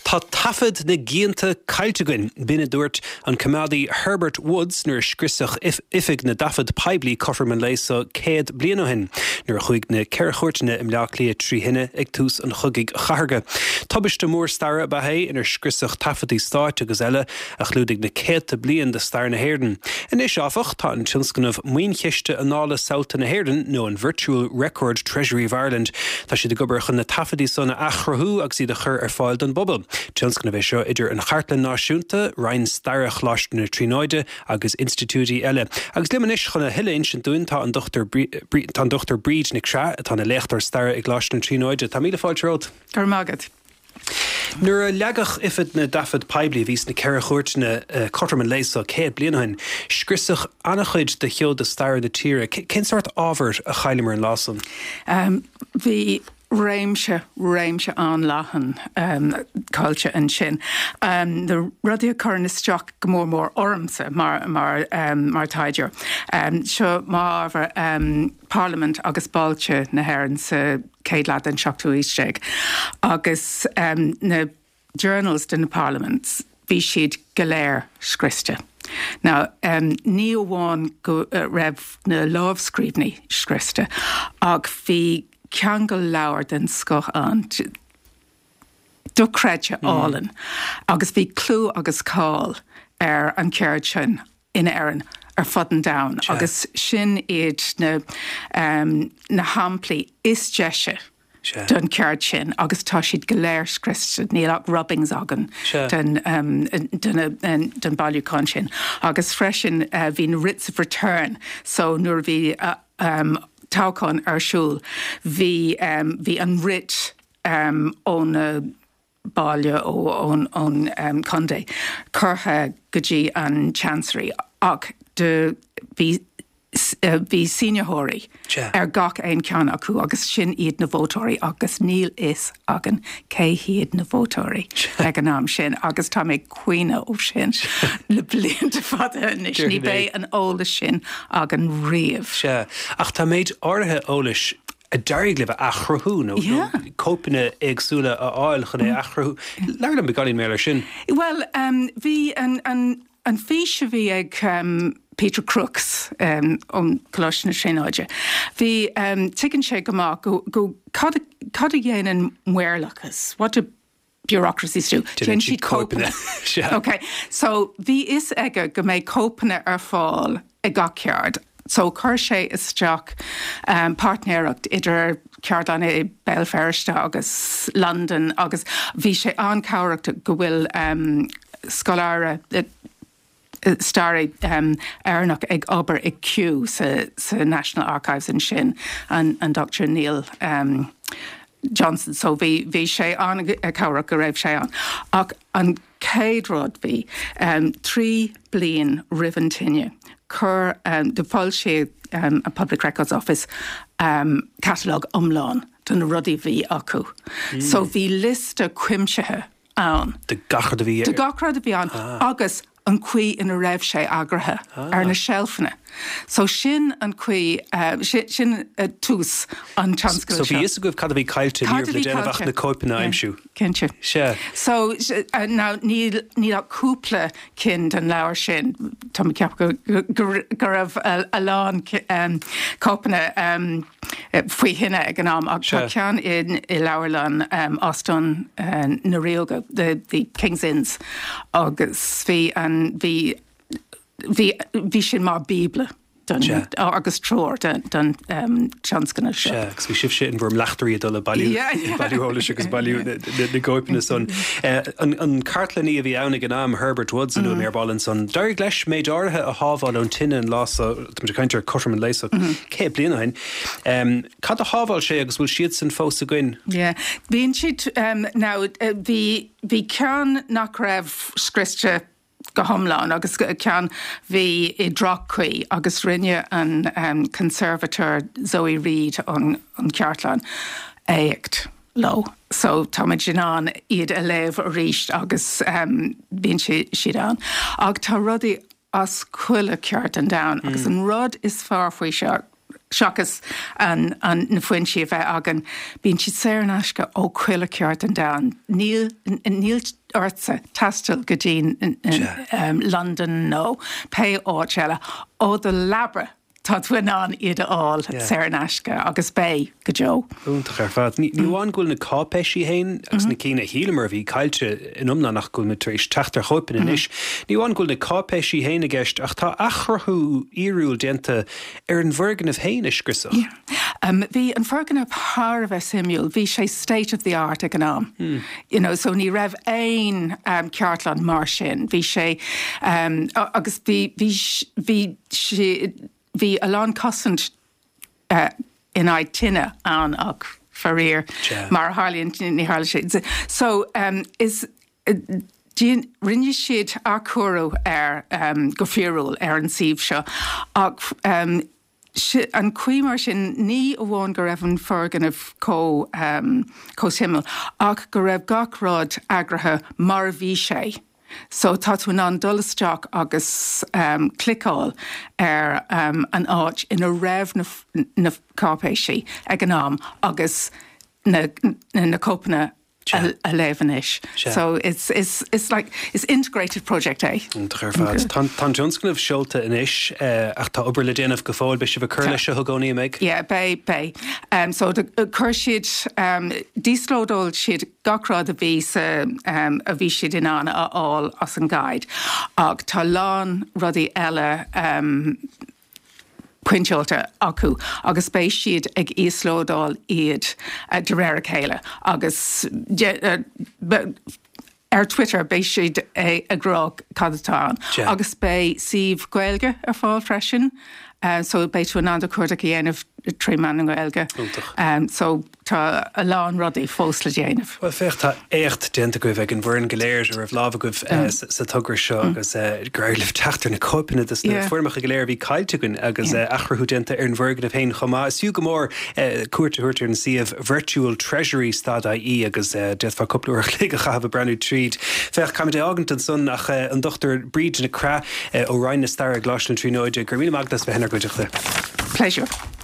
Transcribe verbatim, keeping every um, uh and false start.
Tá tafad na gianta cailtegain bine dúirt an comedy Herbert Woods nuair scriosach if, ifig na dafad peibli Cofferman Leisa céad bliana ó hin nuair chuig na ceir chuirteanna im leach lia trí hinne ag tús an chugaigh charga. Tubaiste mór stara bahé inar scriosach tafadaí stáit agus eile a chlúdig na céad blian de star na Héirden. In is áfach tá an tionscanmh muoincheiste anála Sauta na Héirden nó an Virtual Record Treasury of Ireland. Tá si de gobarchan na tafadaí sanna achrathú agus iad a chur ar fáil don bobbal. Tionscanna bheith seo idir an Chartlan náisiúnta, Ryan Starra chláiste na Trínáide agus institútí eile. Agus limanis chuna hiile insint dúin tá an dochtar Bríd Nic Sra tá na leachtar Starra ag gláiste na Trínáide. Tá míle fáilte ród. Gur mágad. Nuair a leagach ifid na dafad peibli vís na ceir chuirteanna uh, Cofferman Leisa céad bliana ó hin, scriosach annachchuid de cheol de Starra na tíre. Cén sort ábhar a chailimar an lásan? Um, the réimse réimse an láhan um, culture an sin. Um, the rudí chuir na straach go mór mór ormsa mar, mar, um, mar taidir. Um, seo má ábhar um, Parliament agus báilte na Héireann sa céad leat an seachtú isteag. Agus um, na journals den na Parliaments bhí siad go léir scrioste. Now, um, ní óháin go uh, raibh na lámhscríbhní scrioste ag bhí cean go leabhar den scoth an do creide álan agus bhí clú agus cáil ar an ceird sin in Éireann ar fud an down yeah. agus sin iad na, um, na hamplaí is deise yeah. don ceird sin agus tá siad go léir scrioste nílach rubbings agan yeah. den, um, den, den, den bailiúcán sin agus freisin uh, hín writs of return so nuair bhí uh, um, tácán arsúl hí um, hí an writ um, ón uh, baile ó ón ón um, Condé curtha go dtí an Chancery ach de bhí uh, bhí seniorthirí yeah. ar gach aon ceann acu agus sin iad na vótóirí agus níl is agan cé hiad na vótóirí ag an am sin agus tá méid cuioine ó sin le blianta fada inis ní bé an ólas sin ag an riamh. Se ach tá méid orthe ólas a dairg libh achrathú nó cópanna agsúla a áil chun é achrathú. Leir an beganín méile sin? Well, um, bhí an, an, an físe bhí ag um, Peter Crooks um, on Colosna Shinaja. The um, taken shake amok go go cad a dhéanaan muirlachas. What do bureaucracies do? Then she'd copena. Okay, so the is ega go make copena ar fall a gackyard. So chuir sé isteach um, partneracht idir ceardan é Belfast agus London agus bhí sé ancabhracht go bhfuil um, scoláire uh, Starry um, Arnach ag obair ag Q sa, sa National Archives in sin and, and Doctor Neil um, Johnson. So bhí bhí sé an a cabhracht go raibh sé an. Ach an céad rud bhí um, trí bliain rivan tinne. Cur um, de fáil sé um, a Public Records Office um, catalogue umlán don rudí bhí acu. Mm. So bhí lista cuimsethe ann. De gachar de bhí. De gachar de bhí an ah. agus an cuí ina raibh sé agrathe ah. ar na shelfna. So sin an cuí uh, sin, sin uh, tús an transcript. So bhí is a goibh cad a bhí cailte níor le déanamh na cópanna aimsú. Cinnte. Se. So uh, now níl níl a cúpla cin an leabhar sin tá mi ceap go go raibh a lán um, cópanna um, faoi hinne ag an am ag tá ceann in i leabharlan um, Oston uh, na Rialga, the, the King's Inns agus bhí an bhí Bhí bhí sin mar Bíbla don agus tróir don seanscanna se. Agus bhí sibh sé an bhfuair mleachtarí dul a bailú bailúolalas agus bailú na gcópanna son. An cartlaní a bhí annig an am Herbert Woods anú ar ballin son. Dair leis méid áirithe a hábháil ón tinine an lása tá caintear Cofferman Leisa cé bliana hain. Cad a hábháil sé agus bhfuil siad san fós a gcuin? Bhíonn siad ná bhí ceann nach raibh scrioste go homláin agus cean bhí i drachcuí agus rinne an um, conservator Zoe Reid an, an Ceartlan éacht lo. So táid sin an iad a léamh a ríist agus um, bíonn si, siad an. Ag tá rudaí as chuile ceart an down agus mm. an rud is fearr faoi seo seachas an na foin si a bheith agan bíonn siad saoirneasca ó chuile ceart an da. Níl níl orsa tastal go dtín in London nó pe áit ó do labra tá tuanán iad áil saoirneasca agus bé go Joe. Úntaach ar fad. Ní bháin gúil na cápéisí héin agus na cína hílamar bhí caiilte in umna nach gúil na éis teachtar chópin in isis. Ní bháin gúil na cápéisí héin a gceist ach tá achrathú íriúil déanta ar an bhorgan of héin is grisach. Bhí an bhorgan of thar bheith simúil, bhí sé state of the art ag an am. You know, so ní raibh aon um, ceartlan mar sin. Bhí sé um, agus bhí bhí si Bhí a lán cosint uh, in áid tinine an ach farír mar hálíonn ní hála sé. So um, is uh, rinne siad a cuarú ar um, go fiúil ar an síomh seo ach um, si, an cuimar sin ní bháin go raibh an fergan of có um, cóisiimiil ach go raibh gachrád agrathe mar bhí sé. So tá tú ná dulasteach agus um, clicáil ar um, an áit ina raibh na, na cápéisí ag an am agus na, na, na cópanna a, a levanis. So it's it's it's like it's integrated project eh. Tá Johnston of Schulte in ish ach tá ober le déanamh go fáil be se bh curne se hogóní meig. Yeah, bei bei. Um so the cur siad um díslódol siad gachrád a bhí um a bhí siad in an a all as an guide. Ag tá lán rudí eile um Quinchilta acu agus béis siad ag íslódáil iad uh, de réir chéile agus uh, ar Twitter béis siad uh, agrá cadatán agus bé síomh Gaeilge ar fáil freisin uh, so béit tú an andar cuairda a dhéanamh trí man an Gaeilge um, so tá a lán rudaí fós le déanamh. Well fecht tá écht déanta go bheith an bhrin goléir ar a bhláha go sa tugur seo agus gráirlih teachtar na cópanna is na formacha goléir bhí caiiltegann agus achrathú déanta ar an bhorgan a féin chomá. Siú go mór cuairteúirtar an siomh Virtual Treasury stad í agus deadfá coppla uair a chahabh brenn tríd. Fecht caiimid agant an son ach an dochtar bríd na crá ó Ryan na Star a gláisna tríóide gur mí magdas bheith henar goideachta. Pleasure.